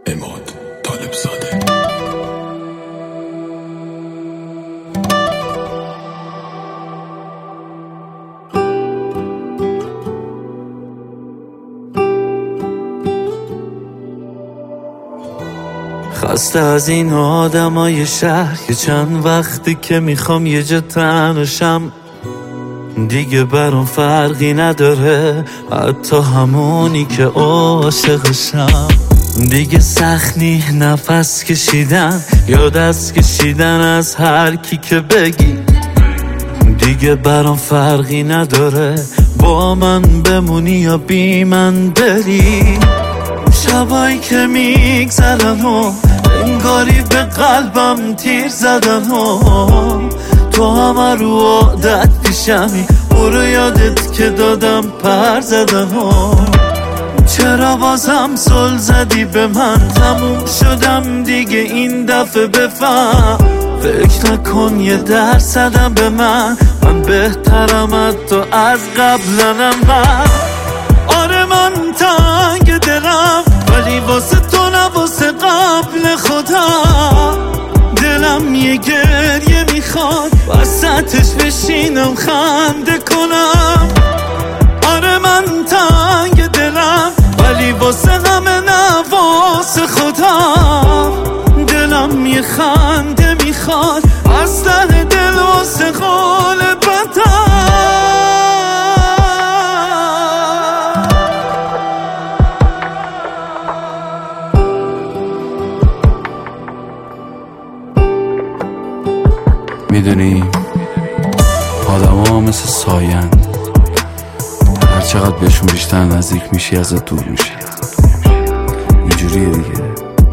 عماد طالبزاده. خسته از این آدمای شهر که چند وقتی که میخوام یه جا تنشم، دیگه برام فرقی نداره حتی همونی که عاشقشم. دیگه سخت نی نفس کشیدن یا دست کشیدن از هر کی که بگی، دیگه برام فرقی نداره با من بمونی یا بی من بری. شبایی که میگذرن و انگاری به قلبم تیر زدن و تو همه رو عادت پیشمی، برو یادت که دادم پر زدن و چرا بازم زل زدی به من؟ تموم شدم دیگه این دفعه، بفهم فکر نکن یه درصدم به من بهترم از تو از قبلنم. من آره من تنگ دلم ولی واسه تو نه واسه قبل خودم. دلم یه گریه میخواد وسطش بشینم خنده کنم. آره من تنگ دلم ولی واسه همه نه واسه خودم. دلم یه خنده میخواد از ته دل واسه قول بدم. میدونی آدم ها مثل ساین، هر چقدر بهشون بیشتر نزدیک میشی ازت دور میشی. اینجوریه دیگه.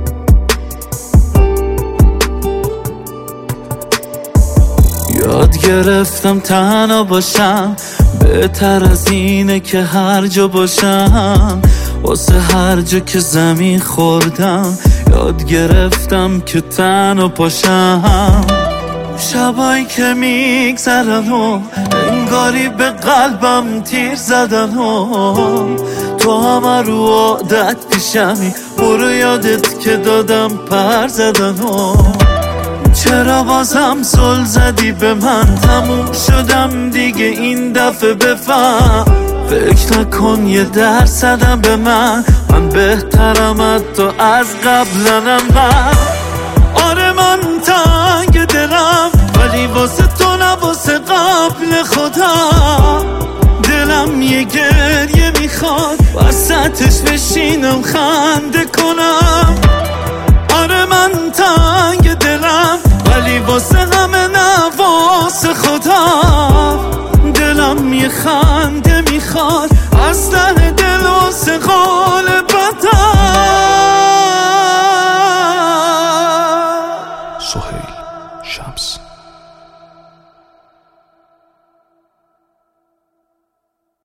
یاد گرفتم تنها باشم بهتر از اینه که هر جا باشم. واسه هر جا که زمین خوردم یاد گرفتم که تنها پاشم. شبایی که میگذرن و انگاری به قلبم تیر زدن و تو همه رو عادت پیشمی، برو یادت که دادم پر زدن و چرا بازم زل زدی به من؟ تموم شدم دیگه این دفعه، بفهم فکر نکن یه درصدم به من بهترم از تو از قبلنم. من آره من تنگ دلم ولی واسه تو نه واسه قبل خودم. دلم یه گریه میخواد وسطش بشینم خنده کنم. آره من تنگ دلم ولی واسه همه نه واسه خودم. دلم یه خنده میخواد از ته دل واسه قول بدم. سهیل شمس.